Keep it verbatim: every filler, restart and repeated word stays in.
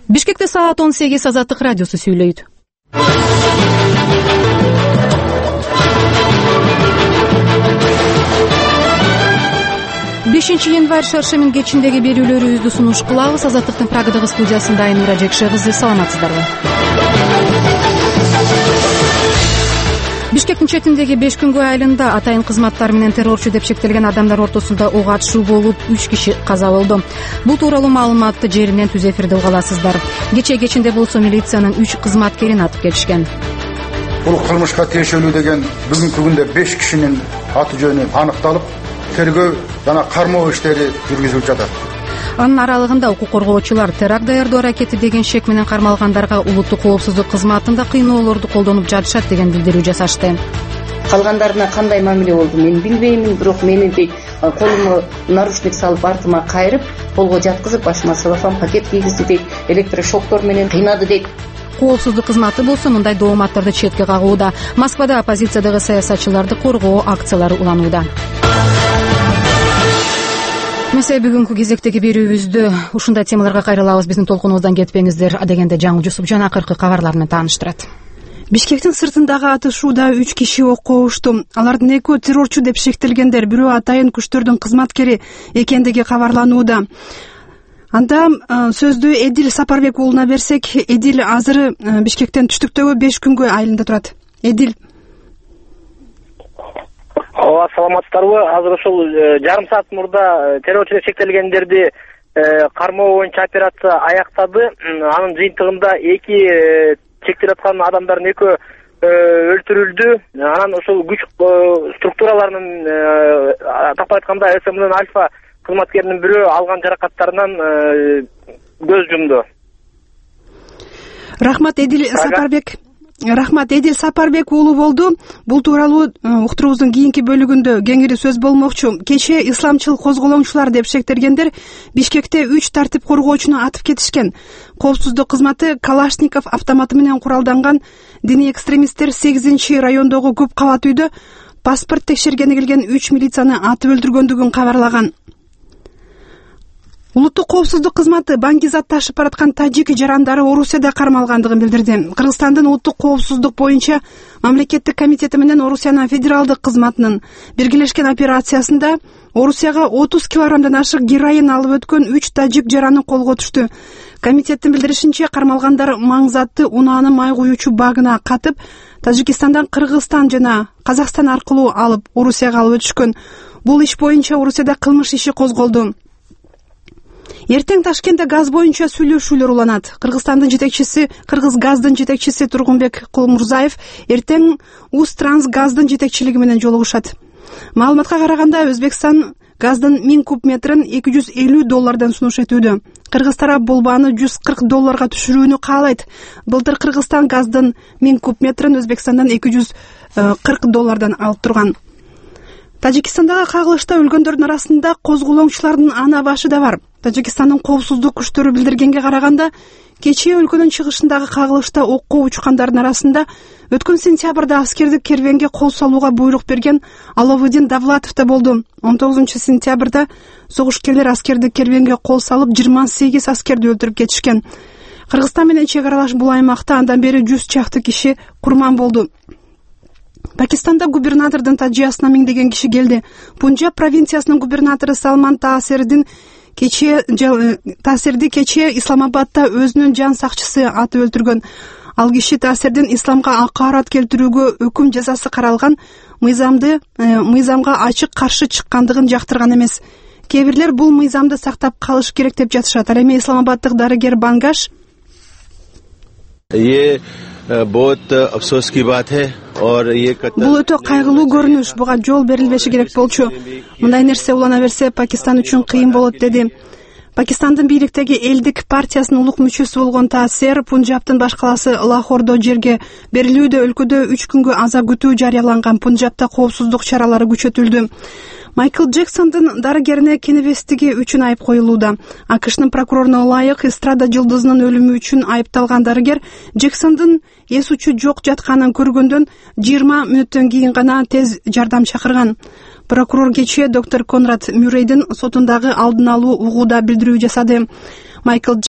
Бишкекте саат он сегиз Азаттык радиосу сүйлөйт. бешинчи январь шаршемин кечиндеги берүүлөрүбүздү сунуш кылабыз. Азаттыктын Прагадагы студиясында Айнура Жекше кызы. Саламатсыздарбы? Бишкектин четиндеги беш күнгөй айылында атайын кызматтар менен террорчу деп шектелген адамдар ортосунда ок атышуу болуп үч киши каза болду. Бул тууралуу маалыматты жеринен түз эфирде уга аласыздар. Кечээ кечинде болсо милициянын үч кызматкерин атып кетишкен. Бул кылмышка тиешелүү деген бүгүнкү күндө беш кишинин аты жөнү аныкталып, тергөө жана кармоо иштери жүргүзүлүп жатат. Анын аралыгында укук коргоочулар теракт даярдоо аракети деген шек менен кармалгандарга улуттук коопсуздук кызматында кыйноолорду колдонуп жатышат деген билдирүү жасашты. Калгандарына кандай мамиле болду мен билбеймин, бирок мени дейт колума наручник салып артыма кайрып, колго жаткызып, башыма целлофан пакет кийгизди дейт, электрошоктор менен кыйнады дейт. Коопсуздук кызматы болсо мындай дооматтарды четке кагууда. Москвада оппозициядагы саясатчыларды коргоо акциялары уланууда. Месе бүгүнкү кезектеги берүүбүздү ушундай темаларга кайрылабыз. Биздин толкунубуздан кетпеңиздер. Адегенде жаңы Жусуп жана акыркы кабарлар менен тааныштырат. Бишкектин сыртындагы атышууда үч киши окко ушту. Алардын экөө террорчу деп шектелгендер, бирөө атайын күчтөрдүн кызматкери экендиги кабарланууда. Анда сөздү Эдил Сапарбек уулуна берсек, Эдил азыр Бишкектен түштүктөгү беш күнгөй айылында турат. Эдил. Ооба, саламатсыздарбы? Азыр ушул жарым саат мурда террорчу деп шектелгендерди кармоо боюнча операция аяктады. Анын жыйынтыгында эки чектелип аткан адамдардын экөө өлтүрүлдү. Анан ушул күч структураларынын атап айтканда эс эм ден Альфа кызматкеринин бирөө алган жаракаттарынан көз жумду. Рахмат Эдил Сапарбек. Рахмат Эдил Сапарбек уулу болду. Бул тууралуу уктуруубуздун кийинки бөлүгүндө кеңири сөз болмокчу. Кечээ исламчыл козголоңчулар деп шектелгендер Бишкекте үч тартип коргоочуну атып кетишкен. Коопсуздук кызматы Калашников автоматы менен куралданган диний экстремисттер сегизинчи райондогу көп кабат үйдө паспорт текшергени келген үч милицияны атып өлтүргөндүгүн кабарлаган. Улуттук коопсуздук кызматы баңгизат ташып бараткан тажик жарандары Орусияда кармалгандыгын билдирди. Кыргызстандын улуттук коопсуздук боюнча мамлекеттик комитети менен Орусиянын федералдык кызматынын биргелешкен операциясында Орусияга отуз килограммдан ашык героин алып өткөн үч тажик жараны колго түштү. Комитеттин билдиришинче, кармалгандар маңзатты унааны май куюучу багына катып, Тажикстандан Кыргызстан жана Казакстан аркылуу алып Орусияга алып өтүшкөн. Бул иш боюнча Орусияда кылмыш иши козголду. Эртең Ташкентте газ боюнча сүйлөшүүлөр уланат. Кыргызстандын жетекчиси, Кыргыз газдын жетекчиси Тургунбек Кулмурзаев эртең Усттрансгаздын жетекчилиги менен жолугушат. Маалыматка караганда, Өзбекстан газдын миң куб метрин эки жүз элүү доллардан сунуш этүүдө. Кыргыз тарап бул бааны жүз кырк долларга түшүрүүнү каалайт. Былтыр Кыргызстан газдын миң куб метрин Өзбекстандан эки жүз кырк доллардан алып турган. Тажикстандагы кагылышта өлгөндөрдүн арасында козголоңчулардын ана башы да бар. Тажикстандын коопсуздук күчтөрү билдиргенге караганда, кечээ өлкөнүн чыгышындагы кагылышта окко учкандардын арасында өткөн сентябрда аскердик кервенге кол салууга буйрук берген Аловудин Давлатов да болду. он тогузунчу сентябрда согушкерлер аскердик кервенге кол салып жыйырма сегиз аскерди өлтүрүп кетишкен. Кыргызстан менен чек аралаш бул аймакта андан бери жүз чакты киши курман болду. Пакистанда губернатордун тажыясына миңдеген киши келди. Пунджаб провинциясынын губернатору Салман Таасирдин кечээ Таасирди кечээ Исламабадда өзүнүн жан сакчысы атып өлтүргөн. Ал киши Таасирдин исламга акаарат келтирүүгө өкүм жазасы каралган мыйзамды мыйзамга ачык каршы чыккандыгын жактырган эмес. Кээ бирлер бул мыйзамды сактап калыш керек деп жатышат. Ал эми исламабаддык дарыгер Бангаш बहुत अफसोस की बात है और ये бул өтө кайгылуу көрүнүш, буга жол берилбеши керек болчу. Мындай нерсе улана берсе Пакистан үчүн кыйын болот, деди. Пакистандын бийликтеги элдик партиясынын улук мүчөсү болгон Таасир Пунджабтын баш калаасы Лахордо жерге берилүүдө өлкөдө үч күнгө аза күтүү жарыяланган. Пунджабта коопсуздук чаралары күчөтүлдү. Майкл Джексондун дарыгерине кенебестиги үчүн айып коюлууда. АКШнын прокуроруна ылайык эстрада жылдызынын өлүмү үчүн айыпталган дарыгер Джексондун эс учу жок жатканын көргөндөн жыйырма мүнөттөн кийин гана тез жардам чакырган. Прокурор кечээ доктор Конрад Мюррейдин сотундагы алдын алуу угууда билдирүү жасады. Майкл